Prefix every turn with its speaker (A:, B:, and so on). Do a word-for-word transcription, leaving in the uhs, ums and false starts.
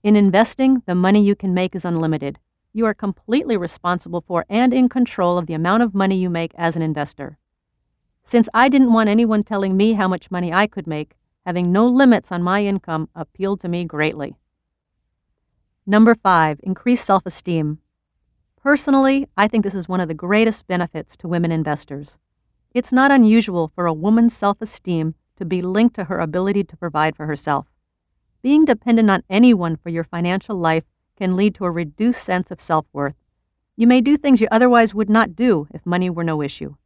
A: In investing, the money you can make is unlimited. You are completely responsible for and in control of the amount of money you make as an investor. Since I didn't want anyone telling me how much money I could make, having no limits on my income appealed to me greatly. Number five, increase self-esteem. Personally, I think this is one of the greatest benefits to women investors. It's not unusual for a woman's self-esteem to be linked to her ability to provide for herself. Being dependent on anyone for your financial life can lead to a reduced sense of self-worth. You may do things you otherwise would not do if money were no issue.